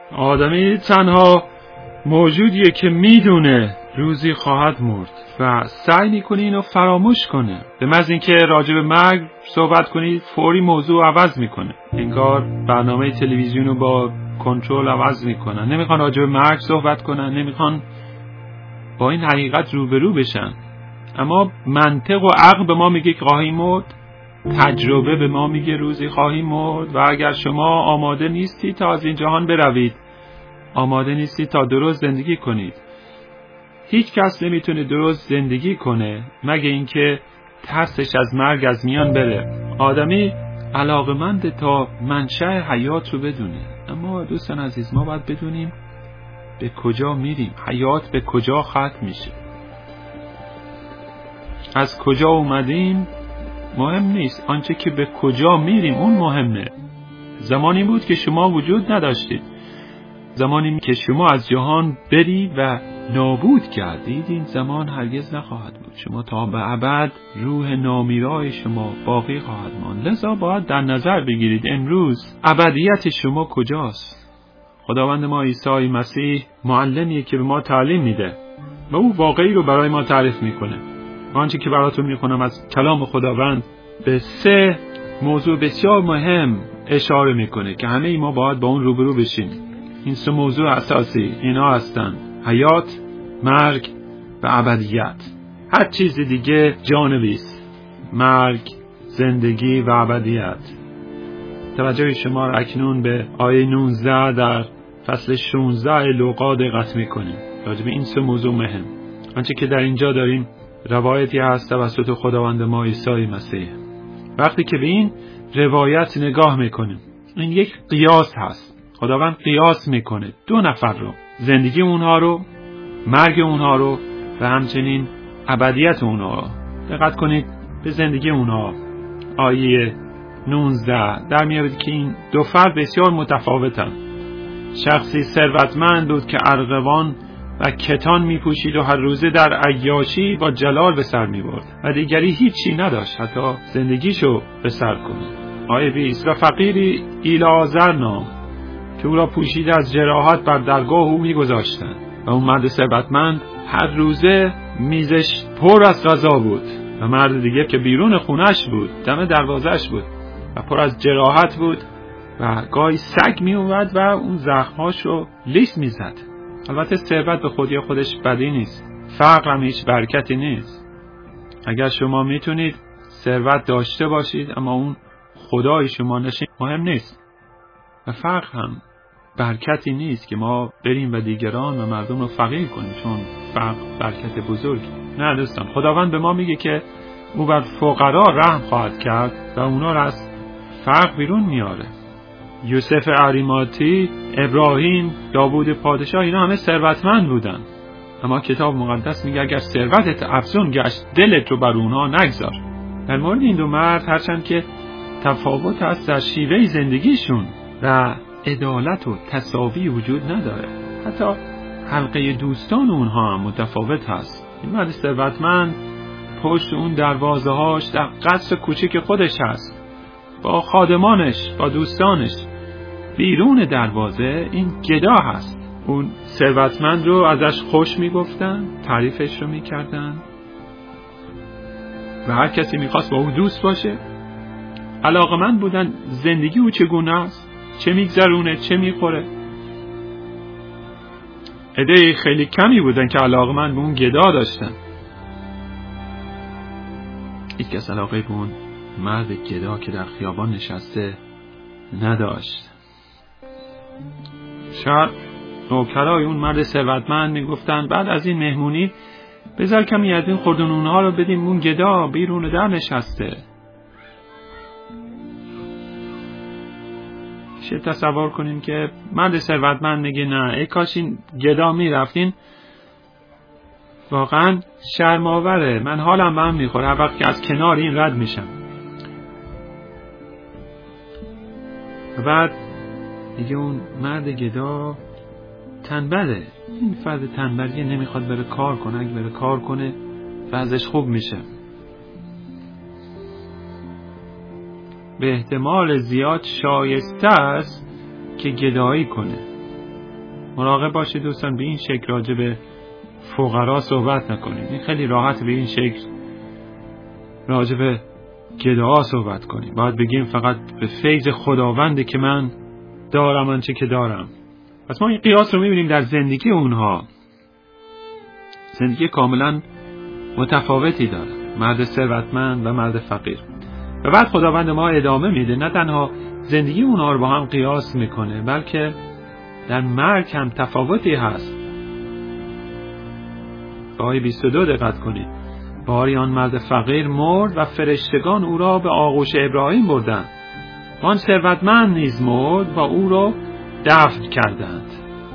آدمی تنها موجودیه که میدونه روزی خواهد مرد و سعی میکنه اینو فراموش کنه. به محض اینکه راجع به مرگ صحبت کنید فوری موضوع عوض میکنه، انگار برنامه تلویزیون رو با کنترل عوض میکنن. نمیخوان راجع به مرگ صحبت کنن، نمیخوان با این حقیقت روبرو بشن. اما منطق و عقل به ما میگه که خواهیم مرد، تجربه به ما میگه روزی خواهیم مرد و اگر شما آماده نیستی تا از این جهان بروید، آماده نیستی تا درست زندگی کنید. هیچ کس نمیتونه درست زندگی کنه مگه اینکه ترسش از مرگ از میان بره. آدمی علاقمند تا منشأ حیات رو بدونه، اما دوستان عزیز ما باید بدونیم به کجا میریم، حیات به کجا ختم میشه. از کجا اومدیم مهم نیست، آنچه که به کجا میریم اون مهمه. زمانی بود که شما وجود نداشتید، زمانی که شما از جهان برید و نابود کردید، این زمان هرگز نخواهد بود. شما تا به ابد روح نامیرای شما باقی خواهد ماند. لذا باید در نظر بگیرید امروز ابدیت شما کجاست. خداوند ما عیسی مسیح معلمیه که به ما تعلیم میده و او واقعی رو برای ما تعریف میکنه. آنچه که براتون میکنم از کلام خداوند به 3 موضوع بسیار مهم اشاره میکنه که همه ما باید با اون روبرو بشیم. این 3 موضوع اساسی اینا هستن: حیات، مرگ و ابدیت. هر چیز دیگه جانبی است. مرگ، زندگی و ابدیت. توجه شما را اکنون به آیه 19 در فصل 16 لوقا دقت میکنیم. راجع به این 3 موضوع مهم. آنچه که در اینجا داریم روایتی هست توسط خداوند ما عیسی مسیح. وقتی که به این روایت نگاه میکنیم، این یک قیاس هست. خداوند قیاس میکنه 2 نفر رو، زندگی اونها رو، مرگ اونها رو و همچنین ابدیت اونها رو. دقت کنید به زندگی اونها. آیه 19 در میابید که این 2 فرد بسیار متفاوتن. شخصی ثروتمند بود که ارغوان و کتان میپوشید و هر روزه در عیاشی با جلال به سر میبرد و دیگری هیچی نداشت حتی زندگیشو به سر کنه. آیه 20 و فقیری ایلعازر نام که او را پوشیده از جراحت بر درگاه او میگذاشتند و اون مرد ثروتمند هر روزه میزش پر از غذا بود و مرد دیگه که بیرون خونش بود، دم دروازش بود و پر از جراحت بود و گاهی سگ می اومد و اون زخمهاش رو لیس میزد. البته ثروت به خودی خودش بدی نیست، فقر هم هیچ برکتی نیست. اگر شما میتونید ثروت داشته باشید اما اون خدای شما نشه، مهم نیست. و فقر هم برکتی نیست که ما بریم و دیگران و مردم رو فقیر کنیم، چون فقر برکت بزرگی. نه دوستان، خداوند به ما میگه که او بر فقرا رحم خواهد کرد و اونا رو از فقر بیرون میاره. یوسف اریماتی، ابراهیم، داوود پادشاه، اینا همه ثروتمند بودن، اما کتاب مقدس میگه اگر ثروتت افزون گشت دلت رو بر اونها نگذار. در مورد این 2 مرد هرچند که تفاوت هست در شیوه زندگیشون و عدالت و تساوی وجود نداره، حتی حلقه دوستان اونها هم متفاوت هست. این مرد ثروتمند پشت اون دروازه هاش در قصر کوچیک خودش هست با خادمانش، با دوستانش. بیرون دروازه این گدا هست. اون ثروتمند رو ازش خوش میگفتن، تعریفش رو میکردن و هر کسی میخواست با او دوست باشه. علاقمند بودن زندگی او چگونه است، چه میگذرونه، چه میخوره. عده خیلی کمی بودن که علاقمند به اون گدا داشتن. هیچ کس علاقه به اون مرد گدا که در خیابان نشسته نداشت. شاید نوکرای اون مرد ثروتمند میگفتن بعد از این مهمونی بذار کمی از این خوردنونها رو بدیم اون گدا بیرون در نشسته. چه تصور کنیم که مرد ثروتمند میگه نه، ای کاش این گدا میرفتین، واقعا شرم‌آوره، من حالم به هم میخوره هر وقت که از کنار این رد میشم. و بعد دیگه اون مرد گدا تنبله. این فرد تنبلیه، نمیخواد بره کار کنه. اگه بره کار کنه وضعش خوب میشه. به احتمال زیاد شایسته است که گدایی کنه. مراقب باشید دوستان به این شکل راجع به فقرا صحبت نکنید. این خیلی راحت به این شکل راجع به گداها صحبت کنیم. باید بگیم فقط به فیض خداونده که من دارم آنچه که دارم. پس ما این قیاس رو می‌بینیم در زندگی اونها. زندگی کاملا متفاوتی داره، مرد ثروتمند و مرد فقیر. و بعد خداوند ما ادامه میده، نه تنها زندگی اونها رو با هم قیاس میکنه، بلکه در مرگ هم تفاوتی هست. به آیه 22 دقت کنید. باری آن مرد فقیر مرد و فرشتگان او را به آغوش ابراهیم بردند. آن ثروتمند نیز مرد و او را دفن کردند.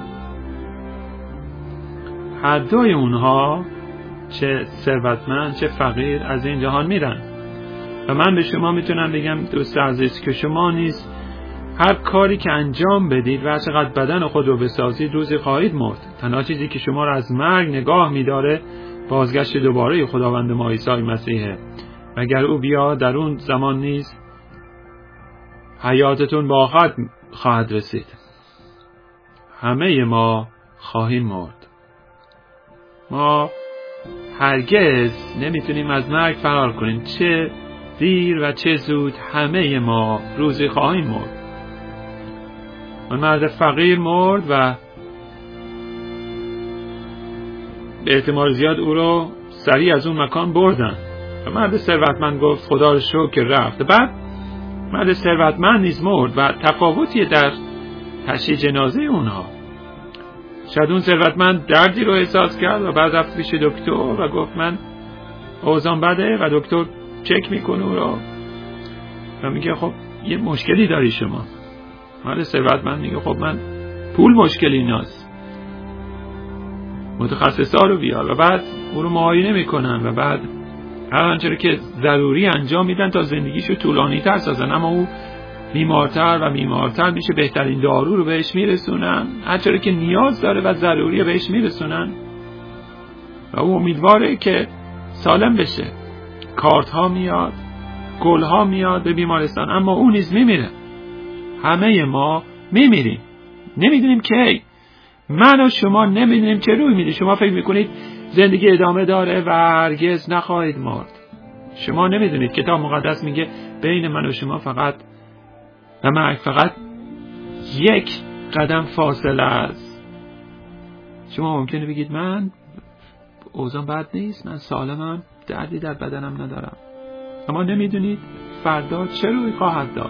هر دوی اونها، چه ثروتمند چه فقیر، از این جهان میرن. و من به شما میتونم بگم دوست عزیز که شما نیز هر کاری که انجام بدید و هر چقدر بدن خود رو بسازید روزی خواهید مرد. تنها چیزی که شما را از مرگ نگاه میداره بازگشت دوباره خداوند ما عیسی مسیحه. اگر او بیاد در اون زمان نیز حیاتتون با خواهد رسید. همه ما خواهیم مرد. ما هرگز نمیتونیم از مرگ فرار کنیم. چه دیر و چه زود همه ما روزی خواهیم مرد. آن مرد فقیر مرد و به احتمال زیاد او رو سریع از اون مکان بردن. و مرد ثروتمند گفت خدا رو شکر که رفت. بعد مرد ثروتمند نیز مرد و تفاوتی در تشییع جنازه اونها. شاید اون ثروتمند دردی رو احساس کرد و بعد رفت پیش دکتر و گفت من اوضاعم بده و دکتر چک میکنه او رو و میگه خب یه مشکلی داری شما. مرد ثروتمند میگه خب من پول مشکلی نیست، متخصصا رو بیار. و بعد او رو معاینه میکنن و بعد هر آنچه که ضروری انجام میدن تا زندگیشو طولانی تر سازن. اما او بیمارتر و بیمارتر میشه، بهترین دارو رو بهش میرسونن، هر چیزی که نیاز داره و ضروریه بهش میرسونن و او امیدواره که سالم بشه. کارت ها میاد، گل ها میاد به بیمارستان، اما او نیز میمیره. همه ما میمیریم، نمیدونیم کی. من و شما نمیدونیم چه روی میده. شما فکر میکنید زندگی ادامه داره و هرگز نخواهید مرد. شما نمیدونید کتاب مقدس میگه بین من و شما فقط و مرگ فقط یک قدم فاصله است. شما ممکنه بگید من اوضاعم بد نیست، من سالمم، دردی در بدنم ندارم، اما نمیدونید فردا چه روی خواهد داد.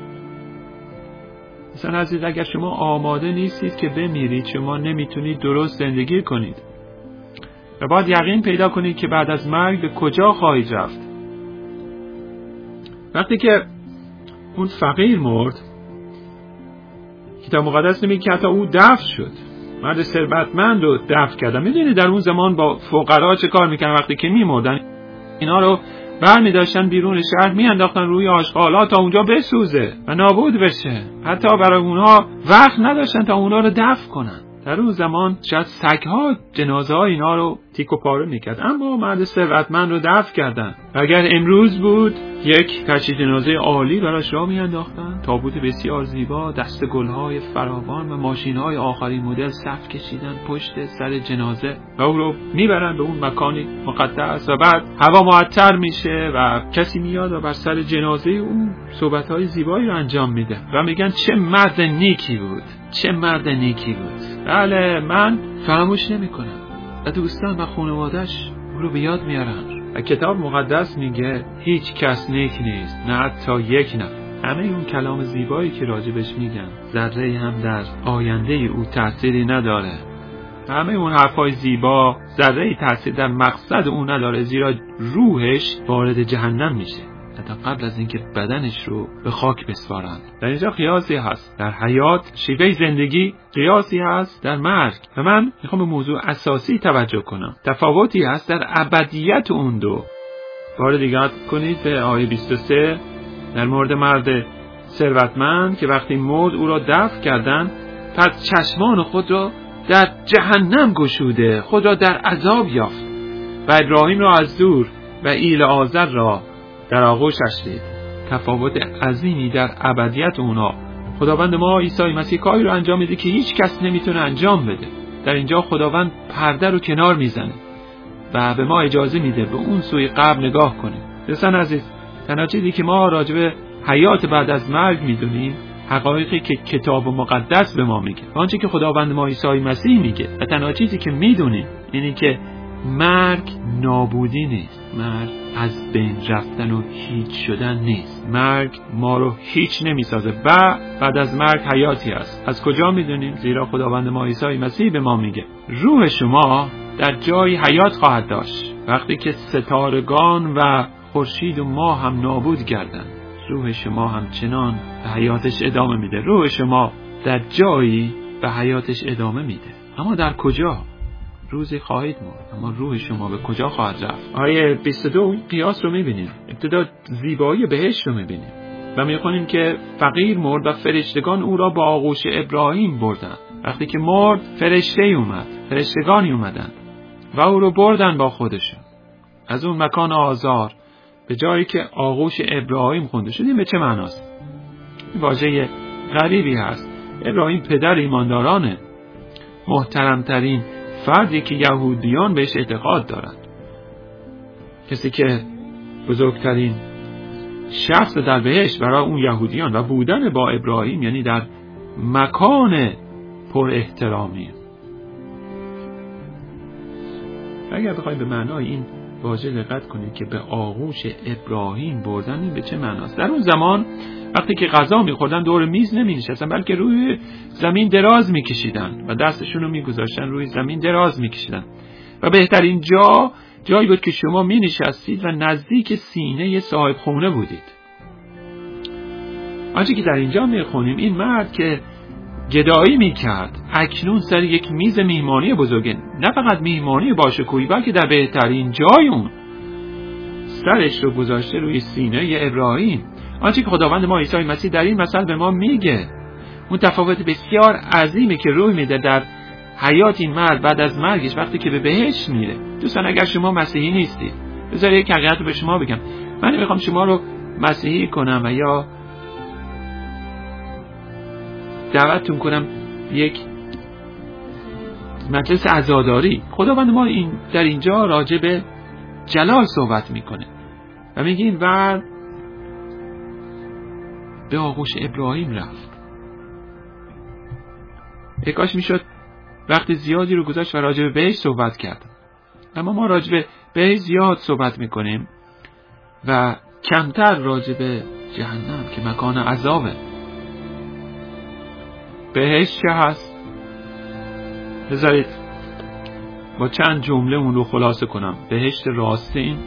مثلا عزیز، اگر شما آماده نیستید که بمیرید، شما نمیتونید درست زندگی کنید و باید یقین پیدا کنید که بعد از مرگ به کجا خواهید رفت. وقتی که اون فقیر مرد، کتاب مقدس میگه که حتی او دفن شد. مرد ثروتمند رو دفن کردن. میدونید در اون زمان با فقرا چه کار میکنن؟ وقتی که میمردن اینا رو برمی داشتن بیرون شهر میانداختن روی آشغالا تا اونجا بسوزه و نابود بشه. حتی برای اونها وقت نداشتن تا اونا رو دفن کنن. در اون زمان شاید سگ‌ها جنازه ها اینا رو تیک و پاره میکرد، اما مرد ثروتمند رو دفن کردن. اگر امروز بود یک تجهیز جنازه عالی براش راه میانداختن، تابوت بسیار زیبا، دست گل‌های فراوان و ماشین‌های آخرین مدل صف کشیدن پشت سر جنازه و او رو میبرن به اون مکانی مقدس و بعد هوا معطر میشه و کسی میاد و بر سر جنازه اون صحبت‌های زیبایی رو انجام میده و میگن چه مرد نیکی بود، چه مرد نیکی بود. بله، من فراموش نمی‌کنم و دوستان و خانواده‌اش او رو به یاد میارن. و کتاب مقدس میگه هیچ کس نیک نیست، نه حتی یک نفر. همه اون کلام زیبایی که راجبش میگن ذره هم در آینده او تأثیری نداره. همه اون حرفای زیبا ذره تأثیر در مقصد او نداره، زیرا روحش وارد جهنم میشه حتی قبل از اینکه بدنش رو به خاک بسپارن. در اینجا قیاسی هست در حیات، شیوه زندگی، قیاسی هست در مرگ. و من میخوام به موضوع اساسی توجه کنم. تفاوتی هست در ابدیت اون دو. بار دیگه کنید به آیه 23 در مورد مرد ثروتمند که وقتی مرد او را دفن کردن، پس چشمان خود را در جهنم گشوده خود را در عذاب یافت و ابراهیم را از دور و ایل آزر را در آغوشش دید. تفاوت عظیمی در ابدیت اونا خداوند ما عیسی مسیح کاری رو انجام میده که هیچ کس نمیتونه انجام بده. در اینجا خداوند پرده رو کنار میزنه و به ما اجازه میده به اون سوی قبر نگاه کنیم. دوستان عزیز، تنها چیزی که ما راجع به حیات بعد از مرگ میدونیم حقایقی که کتاب مقدس به ما میگه، آنچه که خداوند ما عیسی مسیح میگه، و تنها چیزی که میدونیم اینه که مرگ نابودی نیست، مرگ از بین رفتن و هیچ شدن نیست. مرگ ما رو هیچ نمیسازه و بعد از مرگ حیاتی است. از کجا میدونیم؟ زیرا خداوند ما عیسی مسیح به ما میگه روح شما در جای حیات خواهد داشت. وقتی که ستارگان و خورشید و ماه هم نابود گردند، روح شما همچنان به حیاتش ادامه میده. روح شما در جایی به حیاتش ادامه میده. اما در کجا؟ روزی خواهید مرد، اما روح شما به کجا خواهد رفت؟ آیه 22 قیاس رو میبینیم. ابتدا زیبایی بهشت رو میبینیم و میخونیم که فقیر مرد و فرشتگان او را با آغوش ابراهیم بردند. وقتی که مرد فرشتگانی اومدند و او رو بردن با خودشون از اون مکان آزار به جایی که آغوش ابراهیم خونده شد. این به چه معناست؟ واژه غریبی هست. ابراهیم پدر ایماندارانه، محترمترین فردی که یهودیان بهش اعتقاد دارند، کسی که بزرگترین شخص در بهشت برای اون یهودیان و بودن با ابراهیم یعنی در مکان پر احترامی. اگر بخوایم به معنای این واژه دقت کنید که به آغوش ابراهیم بردن، این به چه معناست؟ در اون زمان وقتی که غذا می‌خوردن دور میز نمی‌نشستن، بلکه روی زمین دراز می‌کشیدن و دستشون رو می‌گذاشتن روی زمین دراز می‌کشیدن و بهترین جایی بود که شما می‌نشستید و نزدیک سینه صاحب خونه بودید. آنچه که در اینجا می‌خونیم، این مرد که گدایی می‌کرد اکنون سر یک میز میهمانی بزرگه، نه فقط میهمانی باشکوهی، بلکه در بهترین جای اون سرش رو گذاشته روی سینه ابراهیم. آنچه که خداوند ما عیسی مسیح در این مثل به ما میگه، اون تفاوت بسیار عظیمی که روی میده در حیات این مرد بعد از مرگش وقتی که به بهشت میره. دوستان، اگر شما مسیحی نیستید، بذارید یک حقیقت رو به شما بگم. من نمیخوام شما رو مسیحی کنم و یا دعوتتون کنم یک مجلس عزاداری. خداوند ما در اینجا راجع به جلال صحبت میکنه و میگه این مرد به آغوش ابراهیم رفت. کاش میشد وقت زیادی رو گذاشت و راجع به بهشت صحبت کرد، اما ما راجع به بهشت زیاد صحبت میکنیم و کمتر راجع به جهنم که مکان عذابه. بهشت چه هست؟ بذارید با چند جمله اون رو خلاصه کنم. بهشت راستین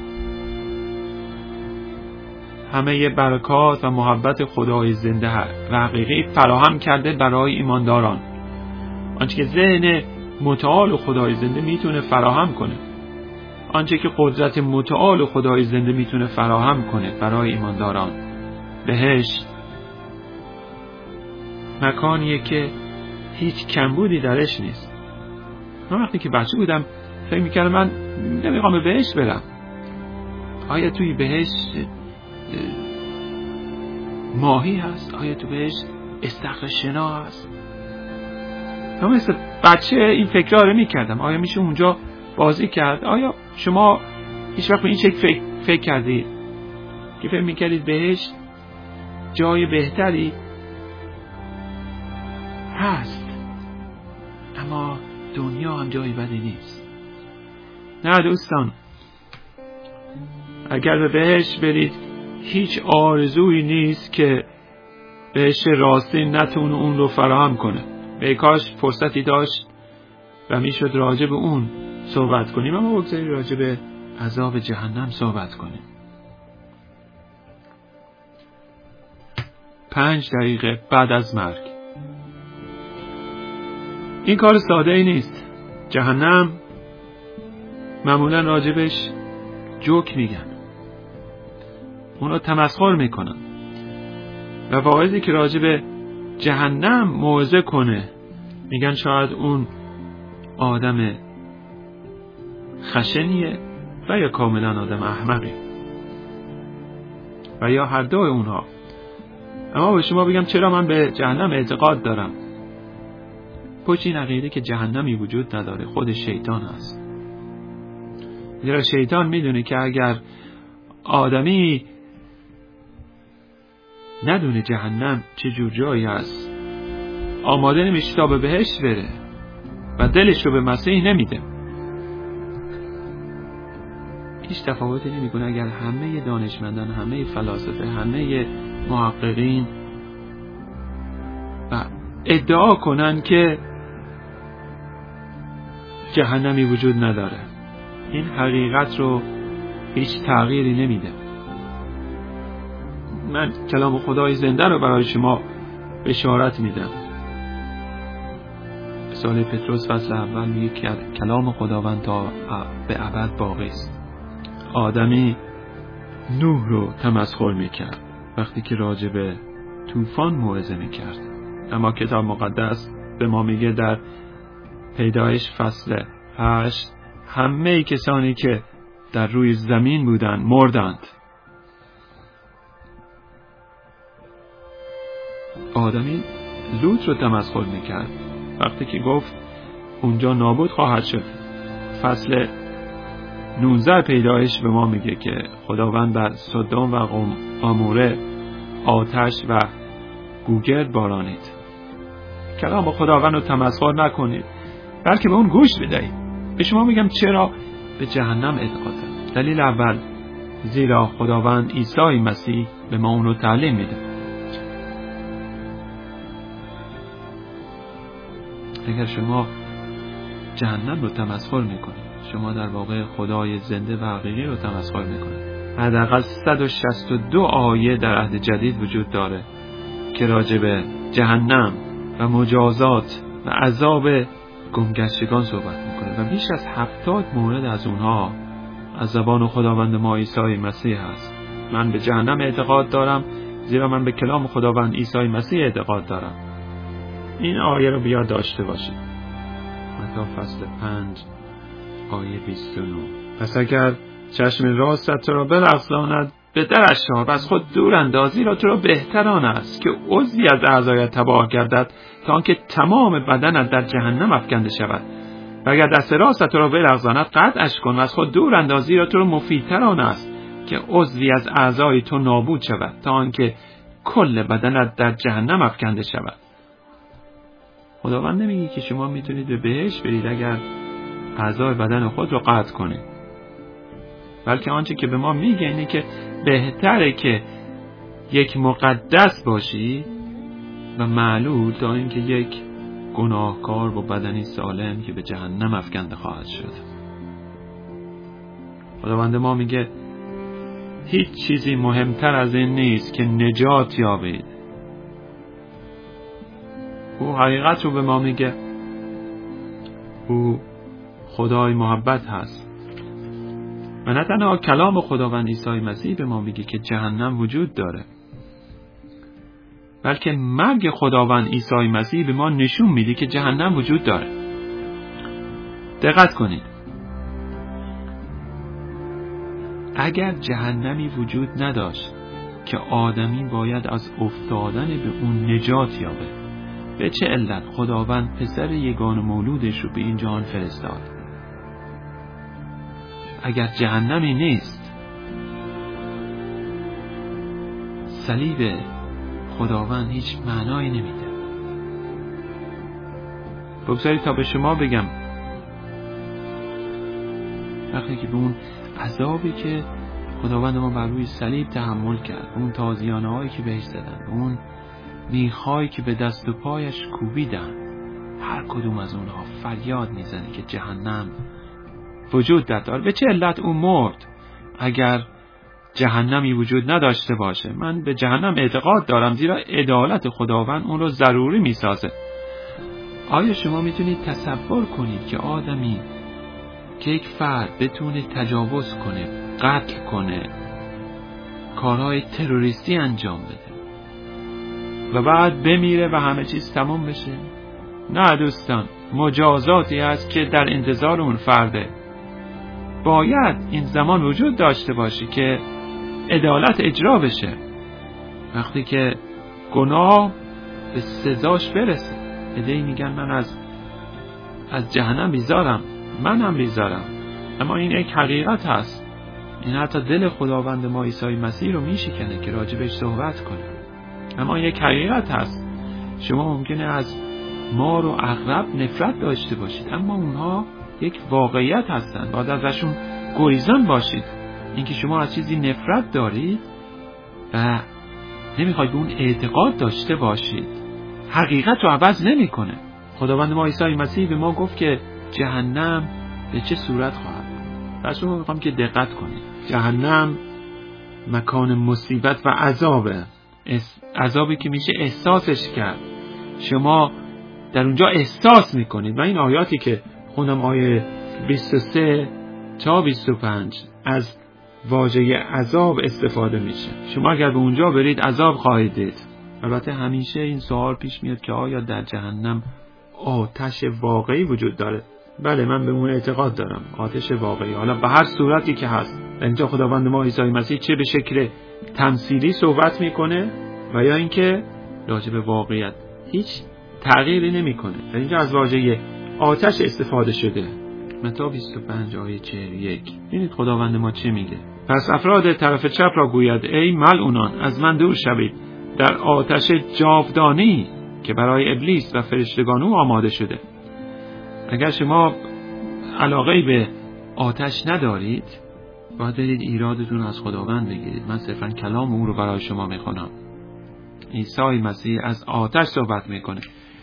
همه برکات و محبت خدای زنده و حقیقی فراهم کرده برای ایمانداران. آنچه که ذهن متعال خدای زنده میتونه فراهم کنه، آنچه که قدرت متعال خدای زنده میتونه فراهم کنه برای ایمانداران. بهشت مکانیه که هیچ کمبودی درش نیست. من وقتی که بچه بودم فکر میکردم من نمیخوام به بهشت برم. آیا توی بهشت ماهی هست؟ آیا تو بهشت استخر شنا هست؟ من مثل بچه این فکرها رو میکردم. آیا میشه اونجا بازی کرد؟ آیا شما هیچ وقت به این شکل فکر کردید که فکر میکردید بهشت جای بهتری هست اما دنیا هم جای بدی نیست؟ نه دوستان، اگر به بهشت برید هیچ آرزویی نیست که بهشت راستین نتونه اون رو فراهم کنه. ای کاش فرصتی داشت و میشد راجع به اون صحبت کنیم، اما بگذارید راجع به عذاب جهنم صحبت کنیم. 5 دقیقه بعد از مرگ. این کار ساده ای نیست. جهنم معمولا راجبش جوک میگن، اون رو تمسخر میکنن و واعظی که راجب جهنم موعظه کنه میگن شاید اون آدم خشنیه و یا کاملا آدم احمقی و یا هر دوی اونها. اما به شما بگم چرا من به جهنم اعتقاد دارم. پشت این عقیده که جهنمی وجود نداره خود شیطان هست. زیرا شیطان میدونه که اگر آدمی ندونه جهنم چه جور جایی هست، آماده نمیشه تا به بهشت بره و دلش رو به مسیح نمیده. هیچ تفاوتی نمیکنه اگر همه دانشمندان، همه فلاسفه، همه محققین و ادعا کنن که جهنمی وجود نداره. این حقیقت رو هیچ تغییری نمیده. من کلام خدای زنده رو برای شما بشارت میدم. رساله پتروس فصل اول میگه که کلام خداوند تا به ابد باقی است. آدمی نوح رو تمسخر میکرد وقتی که راجع به طوفان موعظه میکرد، اما کتاب مقدس به ما میگه در پیدایش فصل 8 همه کسانی که در روی زمین بودند مردند. آدمی لوط رو تمسخر میکرد وقتی که گفت اونجا نابود خواهد شد. فصل 19 پیدایش به ما میگه که خداوند بر سدوم و گوموره آتش و گوگرد بارانید. کلام خداوند رو تمسخر نکنید، بلکه به اون گوش بدهید. به شما میگم چرا به جهنم اعتقاد دارم. دلیل اول، زیرا خداوند عیسی مسیح به ما اون رو تعلیم میده. اگر شما جهنم رو تمسخر میکنید، شما در واقع خدای زنده و حقیقی رو تمسخر میکنید. حداقل 162 آیه در عهد جدید وجود داره که راجع به جهنم و مجازات و عذاب گمگشتگان صحبت میکنه و بیش از 70 مورد از اونها از زبان خداوند ما عیسی مسیح هست. من به جهنم اعتقاد دارم زیرا من به کلام خداوند عیسی مسیح اعتقاد دارم. این آیه رو بیاد داشته باشید. متی فصل 5 آیه 29. پس اگر چشم راست تو را برقصاند به درش تاب، از خود دور اندازی را تو را بهتر آن است که عضوی از اعضایت تباه گردد تا آنکه تمام بدنت در جهنم افکنده شود. و اگر دست راست تو را برقصاند قطعش کن و از خود دور اندازی را تو را مفیدتر آن است که عضوی از اعضای تو نابود شود تا آنکه کل بدنت در جهنم افکنده شود. خداوند نمیگه که شما میتونید به بهشت برید اگر اعضای بدن خود رو قطع کنید، بلکه آنچه که به ما میگه اینه که بهتره که یک مقدس باشی و معلول تا اینکه یک گناهکار با بدنی سالم که به جهنم افکنده خواهد شد. خداوند ما میگه هیچ چیزی مهمتر از این نیست که نجات یابید. او حقیقت رو به ما میگه. او خدای محبت هست و نه تنها کلام خداوند عیسی مسیح به ما میگه که جهنم وجود داره، بلکه مرگ خداوند عیسی مسیح به ما نشون میده که جهنم وجود داره. دقت کنید، اگر جهنمی وجود نداشت که آدمی باید از افتادن به اون نجات یابه، به چه علت خداوند پسر یگانه مولودش رو به این جهان فرستاد؟ اگر جهنمی نیست، صلیب خداوند هیچ معنایی نمیده. بگذارید تا به شما بگم، وقتی که به اون عذابی که خداوند ما بر روی صلیب تحمل کرد، اون تازیانه هایی که بهش زدن، اون میخایی که به دست و پایش کوبیدن، هر کدوم از اونها فریاد میزنه که جهنم وجود داره. به چه علت اون مرد اگر جهنمی وجود نداشته باشه؟ من به جهنم اعتقاد دارم زیرا عدالت خداوند اون رو ضروری میسازه. آیا شما میتونید تصور کنید که آدمی که یک فرد بتونه تجاوز کنه، قتل کنه، کارهای تروریستی انجام بده و بعد بمیره و همه چیز تمام بشه؟ نه دوستان، مجازاتی هست که در انتظار اون فرده. باید این زمان وجود داشته باشه که عدالت اجرا بشه. وقتی که گناه به سزاش برسه. عده‌ای میگن من از جهنم بیزارم، من هم بیزارم، اما این یک حقیقت هست. این حتی دل خداوند ما عیسی مسیح رو میشکنه که راجبش صحبت کنه. اما یک حقیقت هست، شما ممکنه از مار و عقرب نفرت داشته باشید، اما اونها یک واقعیت هستن، باید ازشون گریزان باشید. اینکه شما از چیزی نفرت دارید و نمیخواید به اون اعتقاد داشته باشید، حقیقت رو عوض نمیکنه. خداوند ما عیسی مسیح به ما گفت که جهنم به چه صورت خواهد بود. پس شما میخوام که دقت کنید. جهنم مکان مصیبت و عذابه، عذابی که میشه احساسش کرد. شما در اونجا احساس میکنید و این آیاتی که خوندم آیه 23 تا 25 از واژه عذاب استفاده میشه. شما اگر به اونجا برید عذاب خواهید دید. البته همیشه این سوال پیش میاد که آیا در جهنم آتش واقعی وجود داره؟ بله، من به اون اعتقاد دارم، آتش واقعی، حالا به هر صورتی که هست. اینجا خداوند ما عیسی مسیح چه به شکل تمثیلی صحبت میکنه و یا اینکه راجع به واقعیت هیچ تغییری نمیکنه. در اینجا از واژه آتش استفاده شده. متی 25 آیه 41. ببینید خداوند ما چه میگه. پس افراد طرف چپ را گوید ای ملعونان، از من دور شوید در آتش جاودانی که برای ابلیس و فرشتگان او آماده شده. اگر شما علاقه‌ای به آتش ندارید، باید برید ایرادتون از خداوند بگیرید. من صرفاً کلام او رو برای شما میخونم. عیسی مسیح از آتش صحبت میکنه.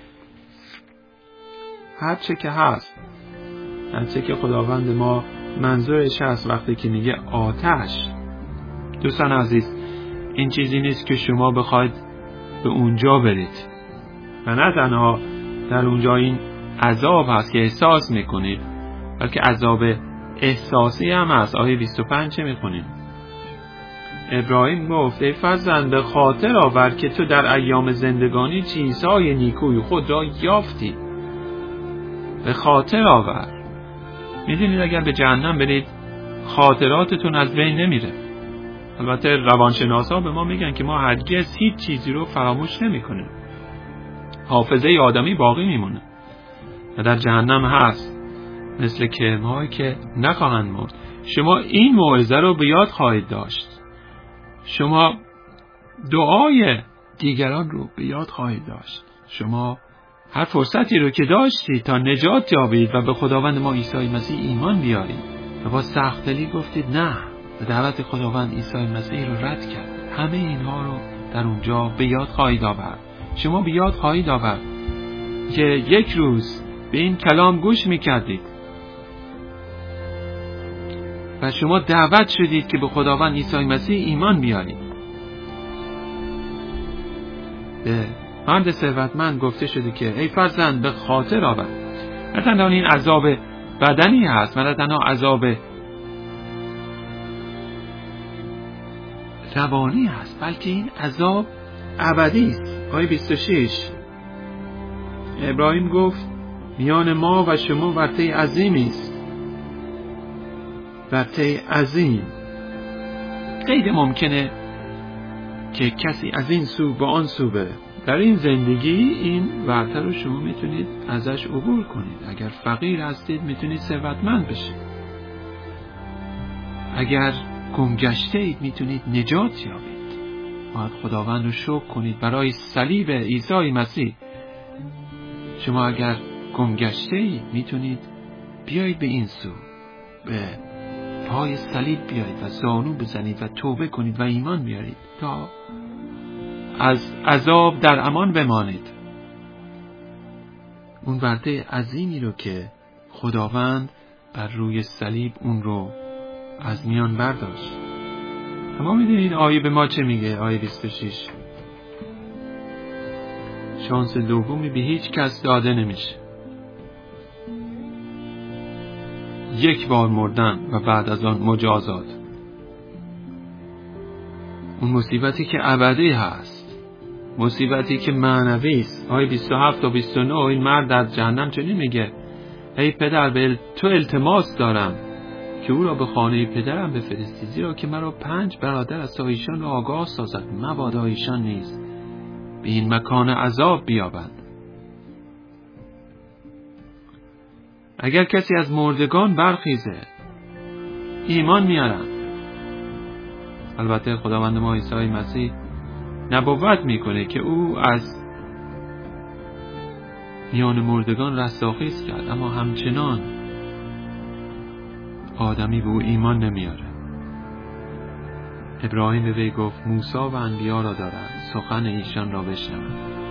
هر چه که هست، هر چه که خداوند ما منظورش هست وقتی که میگه آتش. دوستان عزیز، این چیزی نیست که شما بخواید به اونجا برید و نه تنها در اونجا این عذاب هست که احساس میکنید، بلکه عذاب احساسی هم هست. آیه 25 چه میخونیم؟ ابراهیم گفت ای فرزند، به خاطر آور که تو در ایام زندگانی چیزهای نیکوی خود را یافتی. به خاطر آور. میدونید اگر به جهنم برید خاطراتتون از بین نمیره. البته روانشناسا به ما میگن که ما هرگز هیچ چیزی رو فراموش نمیکنیم. حافظه آدمی باقی میمونه. و در جهنم هست مثل کرم‌هایی که نخواهند مرد. شما این موعظه رو به یاد خواهید داشت. شما دعای دیگران رو به یاد خواهید داشت. شما هر فرصتی رو که داشتید تا نجات یابید و به خداوند ما عیسی مسیح ایمان بیارید و با سخت‌دلی گفتید نه و دعوت خداوند عیسی مسیح رو رد کرد، همه اینها رو در اونجا به یاد خواهید آورد. شما به یاد خواهید آورد که یک روز به این کلام گوش میکردید و شما دعوت شدید که به خداوند عیسی مسیح ایمان بیارید. به مرد ثروتمند گفته شده که ای فرزند، به خاطر آور. نه تنها این عذاب بدنی هست، نه تنها عذاب روانی هست، بلکه این عذاب ابدی است. آیه 26 ابراهیم گفت میان ما و شما ورطه عظیمی است. ورطه عظیم. غیر ممکنه که کسی از این سو به آن سو بره. در این زندگی این ورطه رو شما میتونید ازش عبور کنید. اگر فقیر هستید میتونید ثروتمند بشید. اگر گمگشته اید میتونید نجات یابید. باید خداوند رو شکر کنید برای صلیب عیسی مسیح. شما اگر گمگشته اید میتونید بیایید به این سو، به پای صلیب بیایید و زانو بزنید و توبه کنید و ایمان بیارید تا از عذاب در امان بمانید. اون ورطه عظیمی رو که خداوند بر روی صلیب اون رو از میان برداشت. اما میدونید آیه به ما چه میگه؟ آیه 26 شانس دومی به هیچ کس داده نمیشه. یک بار مردن و بعد از آن مجازات. اون مصیبتی که ابدی هست، مصیبتی که معنوی است. آیه 27 تا 29 این مرد در جهنم چنین میگه ای پدر، به تو التماس دارم که او را به خانه پدرم بفرستی، زیرا که مرا 5 برادر از ایشان را آگاه سازد، مبادا ایشان نیز به این مکان عذاب بیابند. اگر کسی از مردگان برخیزه ایمان میارند. البته خداوند ما عیسی مسیح نبوت میکنه که او از میان مردگان رستاخیز کرد، اما همچنان آدمی به او ایمان نمیاره. ابراهیم به وی گفت موسی و انبیا را دارند، سخن ایشان را بشنوند.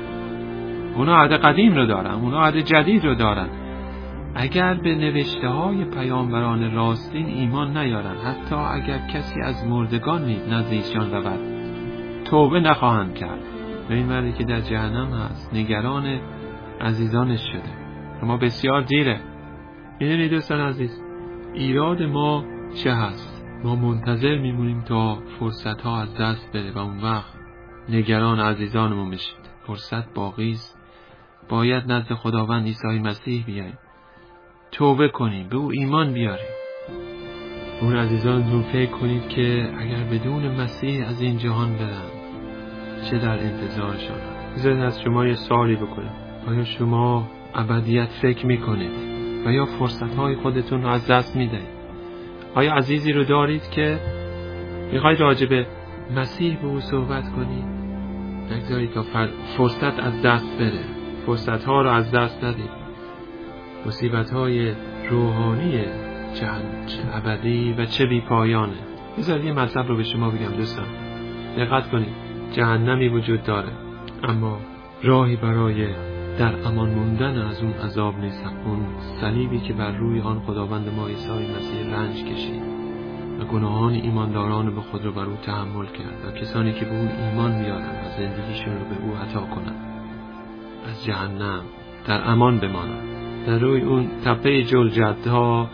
اونا عهد قدیم رو دارن، اونا عهد جدید رو دارن. اگر به نوشته های پیامبران راستین ایمان نیارن، حتی اگر کسی از مردگان نیز نزد ایشان رود، توبه نخواهند کرد. به این معنی که در جهنم هست، نگران عزیزانش شده. اما بسیار دیره. میدونید دوستان عزیز، ایراد ما چه هست؟ ما منتظر میمونیم تا فرصت ها از دست بره و اون وقت نگران عزیزانمون بشید. فرصت باقی است. باید نزد خداوند عیسی مسیح بیاییم، توبه کنیم، به او ایمان بیاریم. اون عزیزانتون فکر کنید که اگر بدون مسیح از این جهان برن چه در انتظارشان هست. بذارید از شما یه سوالی بکنید. آیا شما ابدیت فکر میکنید و یا فرصتهای خودتون رو از دست میدهید؟ آیا عزیزی رو دارید که میخواید راجع به مسیح به او صحبت کنید؟ نگذارید تا فرصت از دست بره. فرصتها رو از دست ندید. مصیبت‌های روحانی چه ابدی و چه بی پایانه. بذارید یه مطلب رو به شما بگم دوستان. دقت کنید. جهنمی وجود داره، اما راهی برای در امان موندن از اون عذاب نیست. اون صلیبی که بر روی آن خداوند ما عیسی مسیح رنج کشید و گناهان ایمانداران به خود رو بر او تحمل کرد و کسانی که به او ایمان میارن و زندگیشون رو به او عطا کنن از جهنم در امان بمانند. در روی اون تپه جلجدها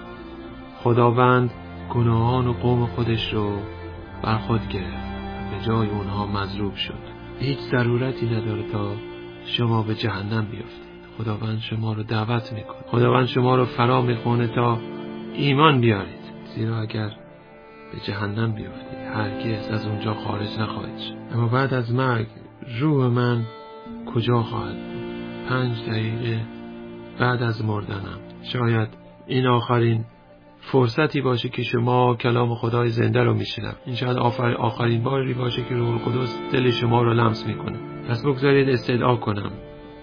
خداوند گناهان و قوم خودش رو بر خود گرفت، به جای اونها مضروب شد. هیچ ضرورتی نداره تا شما به جهنم بیافتید. خداوند شما رو دعوت میکنه، خداوند شما رو فرا میخونه تا ایمان بیارید، زیرا اگر به جهنم بیافتید هرگز از اونجا خارج نخواهید شد. اما بعد از مرگ روح من کجا خواهد بود؟ 5 دقیقه بعد از مردنم شاید این آخرین فرصتی باشه که شما کلام خدای زنده رو میشنوید. این شاید آخرین باری باشه که روح القدس دل شما رو لمس میکنه. پس بگذارید استدعا کنم،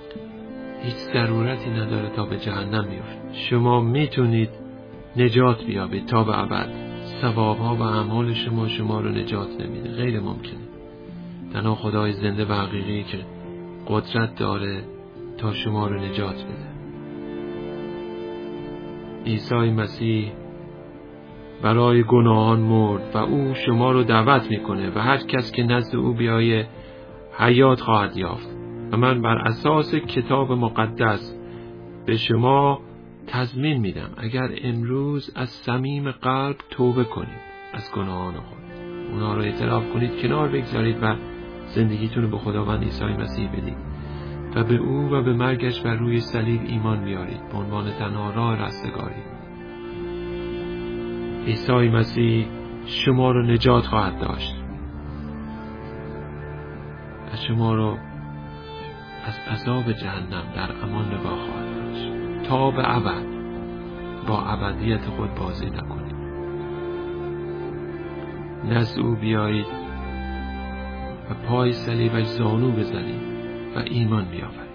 هیچ ضرورتی نداره تا به جهنم بیافتید. شما میتونید نجات بیابید تا به ابد. ثوابها و اعمال شما رو نجات نمیده، غیر ممکنه. تنها خدای زنده و حقیقی که قدرت داره تا شما رو نجات بده. عیسی مسیح برای گناهان مرد و او شما رو دعوت میکنه و هر کس که نزد او بیایه حیات خواهد یافت. و من بر اساس کتاب مقدس به شما تضمین میدم اگر امروز از صمیم قلب توبه کنید از گناهان خود، اونا رو اعتراف کنید، کنار بگذارید و زندگیتون رو به خداوند عیسی مسیح بدید و به او و به مرگش بر روی صلیب ایمان بیارید به عنوان تنها راه رستگاری، عیسی مسیح شما رو نجات خواهد داشت و شما رو از عذاب جهنم در امان نگاه خواهد داشت تا به ابد. با ابدیت خود بازی نکنید. نزد او بیایید و پای صلیبش زانو بزنید و ایمان بیاورید.